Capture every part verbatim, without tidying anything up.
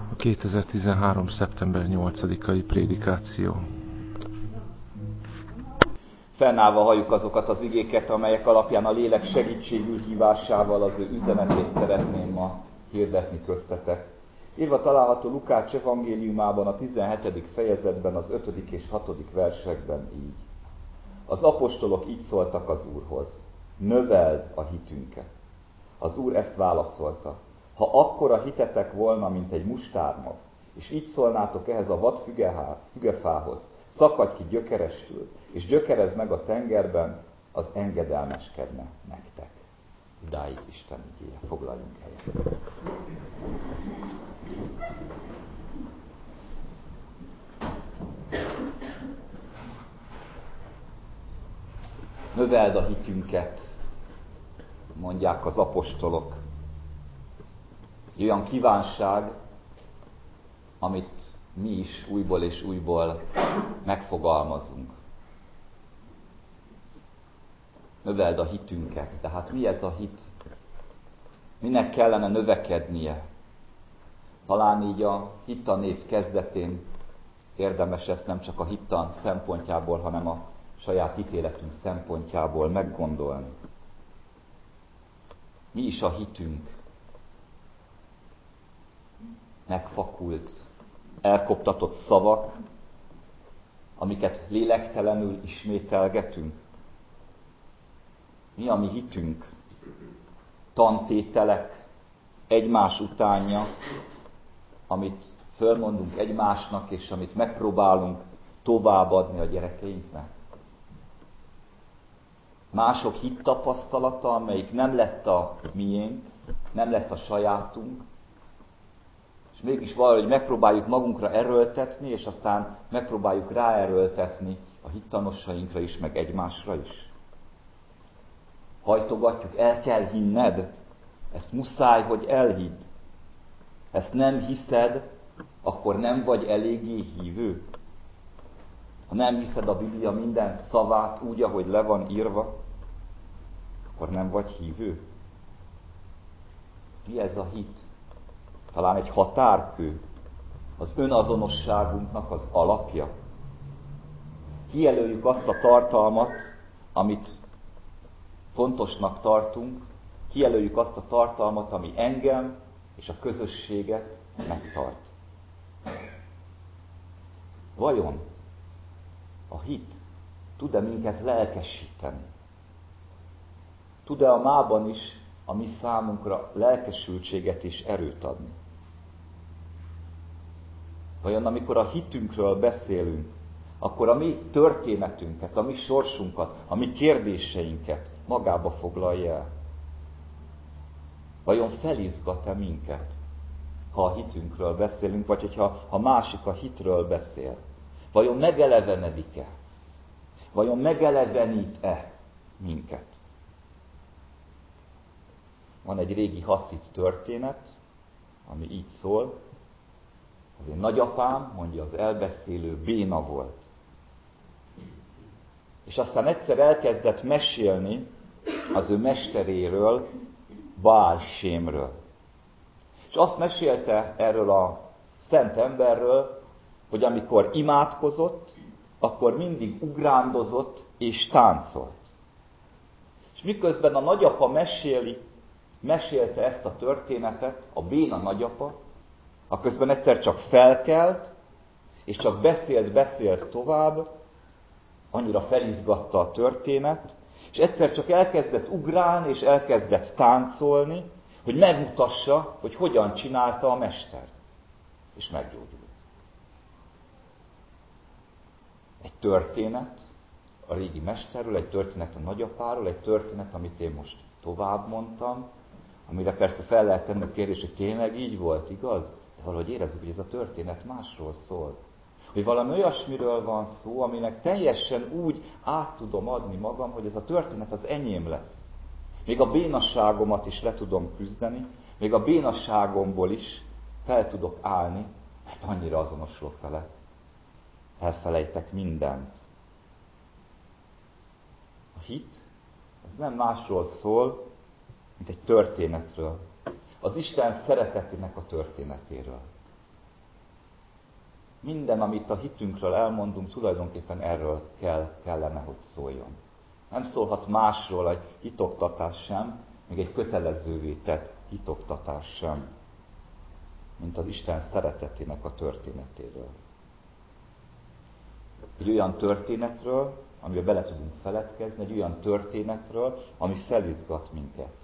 A kétezer-tizenhárom. szeptember nyolcadikai prédikáció. Fennállva halljuk azokat az igéket, amelyek alapján a lélek segítségül hívásával az ő üzenetét szeretném ma hirdetni köztetek. Írva található Lukács evangéliumában, a tizenhetedik fejezetben, az ötödik és hatodik versekben így. Az apostolok így szóltak az Úrhoz: növeld a hitünket. Az Úr ezt válaszolta: ha akkora hitetek volna, mint egy mustármag, és így szólnátok ehhez a vad fügefához, szakadj ki gyökerestül, és gyökerezd meg a tengerben, az engedelmeskedne nektek. Idáig Isten igéje, foglaljunk helyet. Növeld a hitünket, mondják az apostolok. Egy olyan kívánság, amit mi is újból és újból megfogalmazunk. Növeld a hitünket. Tehát mi ez a hit? Minek kellene növekednie? Talán így a hittanév kezdetén érdemes ezt nem csak a hittan szempontjából, hanem a saját hitéletünk szempontjából meggondolni. Mi is a hitünk? Megfakult, elkoptatott szavak, amiket lélektelenül ismételgetünk. Mi a mi hitünk? Tantételek egymás utánja, amit fölmondunk egymásnak, és amit megpróbálunk továbbadni a gyerekeinknek. Mások hittapasztalata, amelyik nem lett a miénk, nem lett a sajátunk, és mégis valahogy megpróbáljuk magunkra erőltetni, és aztán megpróbáljuk ráerőltetni a hittanosainkra is, meg egymásra is. Hajtogatjuk, el kell hinned, ezt muszáj, hogy elhidd. Ezt nem hiszed, akkor nem vagy eléggé hívő. Ha nem hiszed a Biblia minden szavát úgy, ahogy le van írva, akkor nem vagy hívő. Mi ez a hit? Talán egy határkő, az önazonosságunknak az alapja. Kijelöljük azt a tartalmat, amit fontosnak tartunk, kijelöljük azt a tartalmat, ami engem és a közösséget megtart. Vajon a hit tud-e minket lelkesíteni? Tud-e a mában is a mi számunkra lelkesültséget és erőt adni? Vajon amikor a hitünkről beszélünk, akkor a mi történetünket, a mi sorsunkat, a mi kérdéseinket magába foglalja el? Vajon felizgat-e minket, ha a hitünkről beszélünk, vagy hogyha a másik a hitről beszél? Vajon megelevenedik-e? Vajon megelevenít-e minket? Van egy régi haszit történet, ami így szól. Az én nagyapám, mondja az elbeszélő, béna volt. És aztán egyszer elkezdett mesélni az ő mesteréről, Bál Sémről. És azt mesélte erről a szent emberről, hogy amikor imádkozott, akkor mindig ugrándozott és táncolt. És miközben a nagyapa meséli, mesélte ezt a történetet, a béna nagyapa, aközben egyszer csak felkelt, és csak beszélt, beszélt tovább, annyira felizgatta a történet, és egyszer csak elkezdett ugrálni, és elkezdett táncolni, hogy megmutassa, hogy hogyan csinálta a mester. És meggyógyult. Egy történet a régi mesterről, egy történet a nagyapáról, egy történet, amit én most tovább mondtam, amire persze fel lehet tenni a kérdés, hogy tényleg így volt, igaz? De valahogy érezzük, hogy ez a történet másról szól. Hogy valami olyasmiről van szó, aminek teljesen úgy át tudom adni magam, hogy ez a történet az enyém lesz. Még a bénasságomat is le tudom küzdeni, még a bénasságomból is fel tudok állni, mert annyira azonosulok vele. Elfelejtek mindent. A hit, ez nem másról szól, mint egy történetről. Az Isten szeretetének a történetéről. minden, amit a hitünkről elmondunk, tulajdonképpen erről kell, kellene, hogy szóljon. Nem szólhat másról egy hitoktatás sem, még egy kötelezővé tett hitoktatás sem, mint az Isten szeretetének a történetéről. Egy olyan történetről, amiben bele tudunk feledkezni, egy olyan történetről, ami felizgat minket.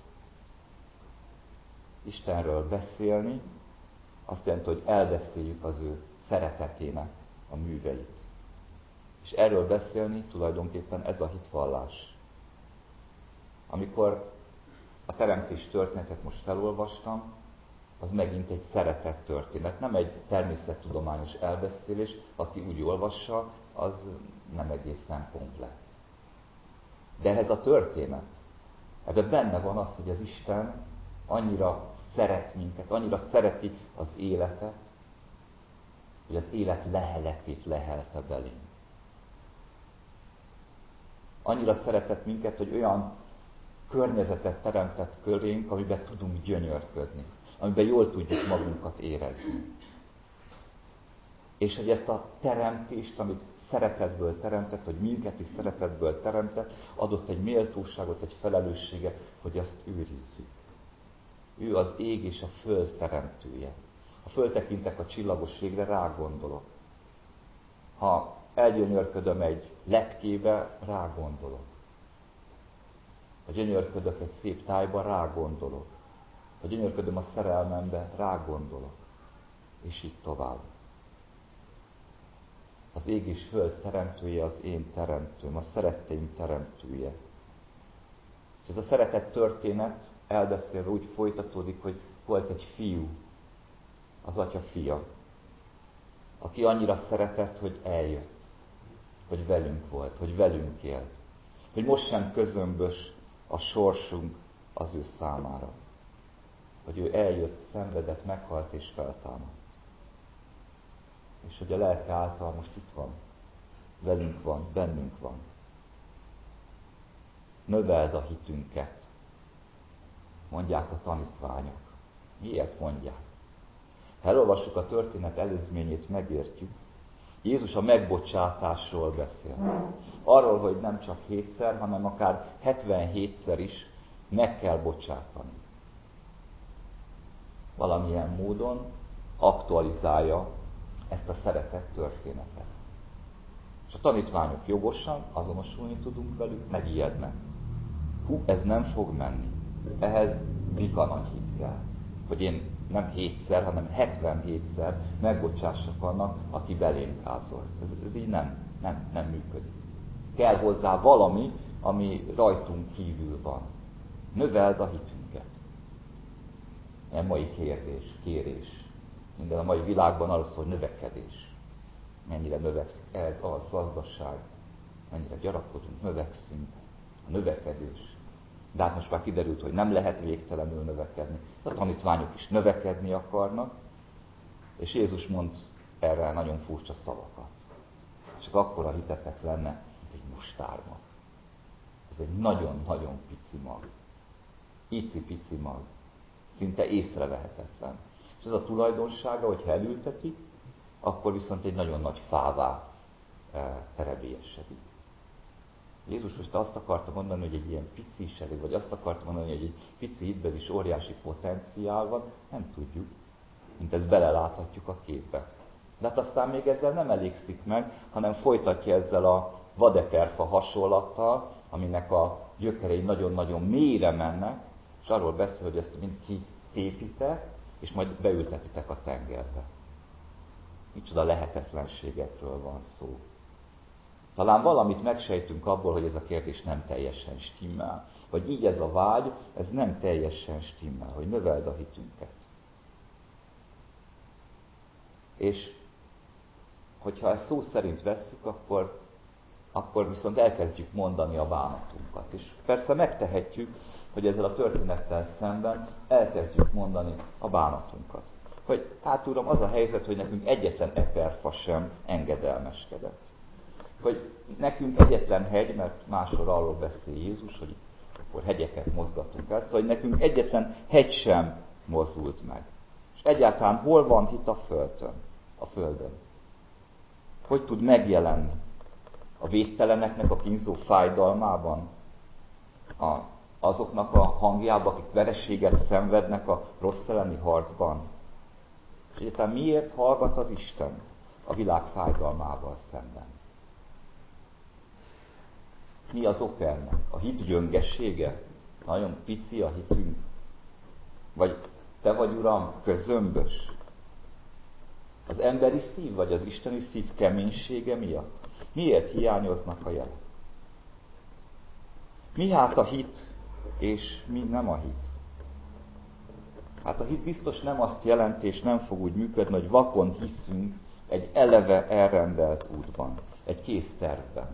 Istenről beszélni azt jelenti, hogy elbeszéljük az ő szeretetének a műveit. És erről beszélni tulajdonképpen ez a hitvallás. Amikor a teremtés történetet most felolvastam, az megint egy szeretet történet, nem egy természettudományos elbeszélés, aki úgy olvassa, az nem egészen komplett. De ez a történet, ebben benne van az, hogy az Isten annyira szeret minket, annyira szereti az életet, hogy az élet leheletét lehelte belénk. Annyira szeretett minket, hogy olyan környezetet teremtett körénk, amiben tudunk gyönyörködni, amiben jól tudjuk magunkat érezni. És hogy ezt a teremtést, amit szeretetből teremtett, hogy minket is szeretetből teremtett, adott egy méltóságot, egy felelősséget, hogy azt őrizzük. Ő az ég és a föld teremtője. Ha föltekintek a csillagos égre, rá gondolok. Ha elgyönyörködöm egy lepkébe, rá gondolok. Ha gyönyörködök egy szép tájba, rá gondolok. Ha gyönyörködöm a szerelmembe, rá gondolok. És így tovább. Az ég és föld teremtője az én teremtőm, a szeretteim teremtője. És ez a szeretet történet elbeszélve úgy folytatódik, hogy volt egy fiú, az atya fia, aki annyira szeretett, hogy eljött, hogy velünk volt, hogy velünk élt, hogy most sem közömbös a sorsunk az ő számára, hogy ő eljött, szenvedett, meghalt és feltámadt. És hogy a lelke által most itt van, velünk van, bennünk van. Növeld a hitünket, mondják a tanítványok. Miért mondják? Ha elolvassuk a történet előzményét, megértjük. Jézus a megbocsátásról beszél. Arról, hogy nem csak hétszer, hanem akár hetvenhétszer is meg kell bocsátani. Valamilyen módon aktualizálja ezt a szeretet történetet. És a tanítványok jogosan azonosulni tudunk velük, megijednek. Hú, ez nem fog menni. Ehhez bika nagy hit kell. Hogy én nem hétszer, hanem hetvenhétszer megbocsássak annak, aki belém kázolt. Ez, ez így nem, nem, nem működik. Kell hozzá valami, ami rajtunk kívül van. Növeld a hitünket. Ilyen mai kérdés, kérés. Minden a mai világban arról szól, hogy növekedés. Mennyire növekszik ez, az, gazdaság. Mennyire gyarapodunk, növekszünk. A növekedés. De hát most már kiderült, hogy nem lehet végtelenül növekedni. A tanítványok is növekedni akarnak, és Jézus mond erre nagyon furcsa szavakat. Csak akkora hitetek lenne, mint egy mustármag. Ez egy nagyon-nagyon pici mag. Icipici mag. Szinte észrevehetetlen. És ez a tulajdonsága, hogyha elültetik, akkor viszont egy nagyon nagy fává terebélyesedik. Jézus most azt akarta mondani, hogy egy ilyen pici is elég, vagy azt akarta mondani, hogy egy pici hitben is óriási potenciál van, nem tudjuk, mint ezt beleláthatjuk a képbe. De hát aztán még ezzel nem elégszik meg, hanem folytatja ezzel a vadeperfa hasonlattal, aminek a gyökerei nagyon-nagyon mélyre mennek, és arról beszél, hogy ezt mind kitépitek, és majd beültetitek a tengerbe. Micsoda lehetetlenségekről van szó. Talán valamit megsejtünk abból, hogy ez a kérdés nem teljesen stimmel. Vagy így ez a vágy, ez nem teljesen stimmel, hogy növeld a hitünket. És hogyha ezt szó szerint vesszük, akkor, akkor viszont elkezdjük mondani a bánatunkat. És persze megtehetjük, hogy ezzel a történettel szemben elkezdjük mondani a bánatunkat. Hogy hát Uram, az a helyzet, hogy nekünk egyetlen eperfa sem engedelmeskedett. Hogy nekünk egyetlen hegy, mert máshol arról beszél Jézus, hogy akkor hegyeket mozgatunk el, szóval hogy nekünk egyetlen hegy sem mozdult meg. És egyáltalán hol van hit a földön? A földön. Hogy tud megjelenni? A védteleneknek a kínzó fájdalmában? A, azoknak a hangjában, akik vereséget szenvednek a rossz elleni harcban? És egyáltalán miért hallgat az Isten a világ fájdalmával szemben? Mi az ok ennek? A hit gyöngessége? Nagyon pici a hitünk? Vagy te vagy, Uram, közömbös? Az emberi szív, vagy az isteni szív keménysége miatt? Miért hiányoznak a jelek? Mi hát a hit, és mi nem a hit? Hát a hit biztos nem azt jelenti, és nem fog úgy működni, hogy vakon hiszünk egy eleve elrendelt útban, egy kész tervben.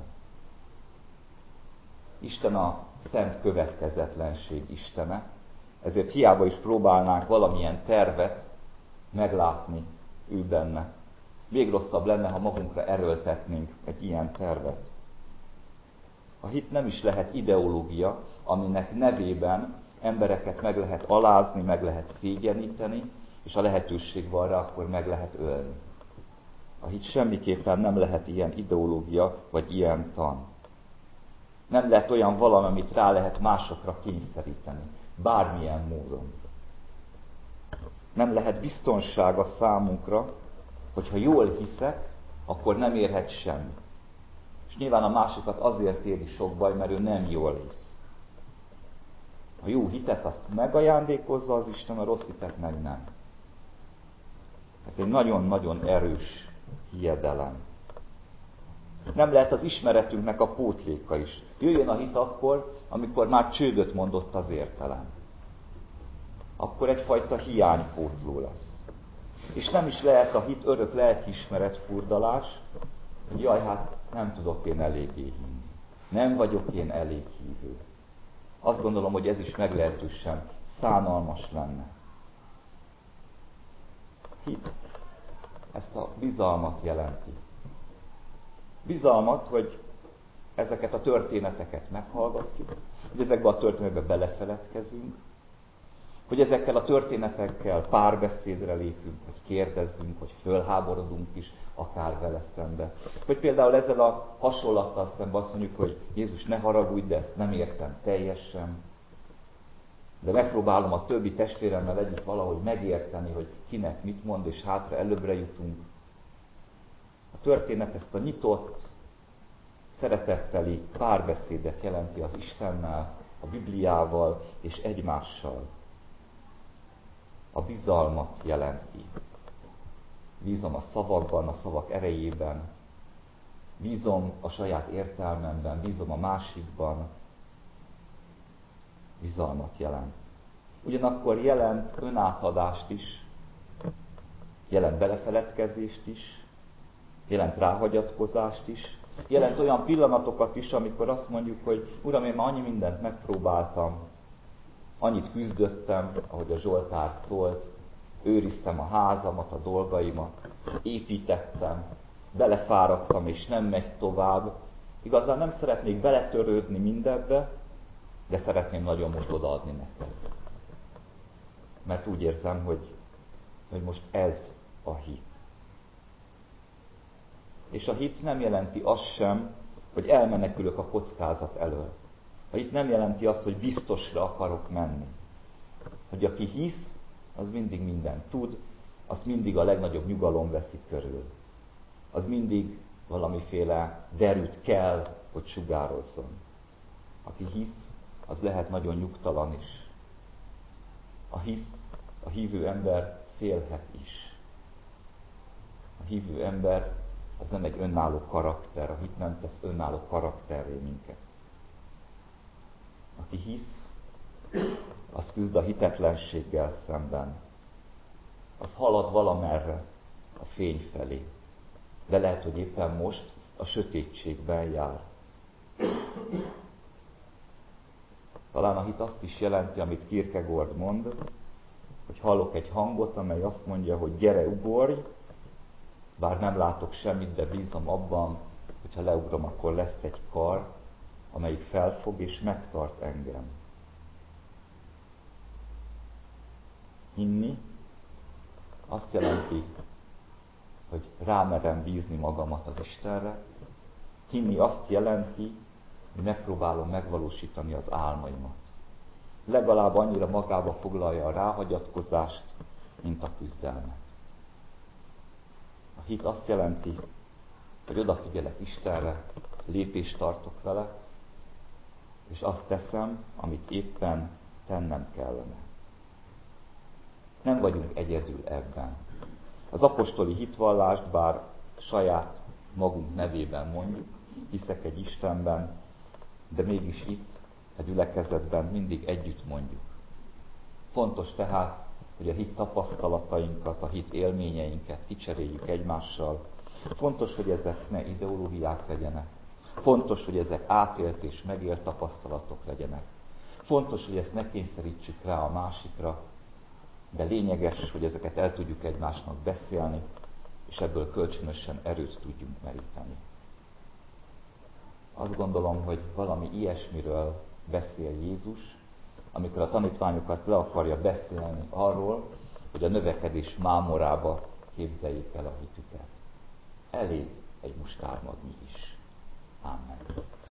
Isten a szent következetlenség istene, ezért hiába is próbálnánk valamilyen tervet meglátni ő benne. Még rosszabb lenne, ha magunkra erőltetnénk egy ilyen tervet. A hit nem is lehet ideológia, aminek nevében embereket meg lehet alázni, meg lehet szégyeníteni, és a lehetőség van rá, akkor meg lehet ölni. A hit semmiképpen nem lehet ilyen ideológia, vagy ilyen tan. Nem lehet olyan valami, amit rá lehet másokra kényszeríteni, bármilyen módon. Nem lehet biztonsága számunkra, hogyha jól hiszek, akkor nem érhet semmi. És nyilván a másikat azért éri sok baj, mert ő nem jól hisz. A jó hitet azt megajándékozza az Isten, a rossz hitet meg nem. Ez egy nagyon-nagyon erős hiedelem. Nem lehet az ismeretünknek a pótléka is. Jöjjön a hit akkor, amikor már csődöt mondott az értelem. Akkor egyfajta hiánypótló lesz. És nem is lehet a hit örök lelkiismeret furdalás, hogy jaj, hát nem tudok én eléggé hinni. Nem vagyok én elég hívő. Azt gondolom, hogy ez is meglehetősen szánalmas lenne. Hit ezt a bizalmat jelenti. Bizalmat, hogy ezeket a történeteket meghallgatjuk, hogy ezekbe a történetekbe belefeledkezünk, hogy ezekkel a történetekkel párbeszédre lépünk, hogy kérdezzünk, hogy fölháborodunk is, akár vele szembe. Hogy például ezzel a hasonlattal szemben azt mondjuk, hogy Jézus, ne haragudj, de ezt nem értem teljesen. De megpróbálom a többi testvéremmel együtt valahogy megérteni, hogy kinek mit mond, és hátra előbbre jutunk. A történet ezt a nyitott, szeretetteli párbeszédet jelenti az Istennel, a Bibliával és egymással. A bizalmat jelenti. Bízom a szavakban, a szavak erejében, bízom a saját értelmemben, bízom a másikban. Bizalmat jelent. Ugyanakkor jelent önátadást is, jelent belefeledkezést is, jelent ráhagyatkozást is, jelent olyan pillanatokat is, amikor azt mondjuk, hogy Uram, én már annyi mindent megpróbáltam, annyit küzdöttem, ahogy a Zsoltár szólt, őriztem a házamat, a dolgaimat, építettem, belefáradtam, és nem megy tovább. Igazán nem szeretnék beletörődni mindebbe, de szeretném nagyon most odaadni neked. Mert úgy érzem, hogy, hogy most ez a hit. És a hit nem jelenti azt sem, hogy elmenekülök a kockázat elől. A hit nem jelenti azt, hogy biztosra akarok menni. Hogy aki hisz, az mindig mindent tud, azt mindig a legnagyobb nyugalom veszi körül. Az mindig valamiféle derűt kell, hogy sugározzon. Aki hisz, az lehet nagyon nyugtalan is. A hisz, a hívő ember félhet is. A hívő ember az nem egy önálló karakter, a hit nem tesz önálló karakterré minket. Aki hisz, az küzd a hitetlenséggel szemben. Az halad valamerre a fény felé. De lehet, hogy éppen most a sötétségben jár. Talán a hit azt is jelenti, amit Kierkegaard mond, hogy hallok egy hangot, amely azt mondja, hogy gyere, ugorj, bár nem látok semmit, de bízom abban, hogy ha leugrom, akkor lesz egy kar, amelyik felfog és megtart engem. Hinni azt jelenti, hogy hogy rámerem bízni magamat az Istenre. Hinni azt jelenti, hogy megpróbálom megvalósítani az álmaimat. Legalább annyira magába foglalja a ráhagyatkozást, mint a küzdelmet. A hit azt jelenti, hogy odafigyelek Istenre, lépést tartok vele, és azt teszem, amit éppen tennem kellene. Nem vagyunk egyedül ebben. Az apostoli hitvallást, bár saját magunk nevében mondjuk, hiszek egy Istenben, de mégis itt, a gyülekezetben mindig együtt mondjuk. Fontos tehát, hogy a hit tapasztalatainkat, a hit élményeinket kicseréljük egymással. Fontos, hogy ezek ne ideológiák legyenek. Fontos, hogy ezek átélt és megélt tapasztalatok legyenek. Fontos, hogy ezt ne kényszerítsük rá a másikra, de lényeges, hogy ezeket el tudjuk egymásnak beszélni, és ebből kölcsönösen erőt tudjunk meríteni. Azt gondolom, hogy valami ilyesmiről beszél Jézus, amikor a tanítványokat le akarja beszélni arról, hogy a növekedés mámorába képzeljék el a hitüket. Elég egy mustármadnyi is. Amen.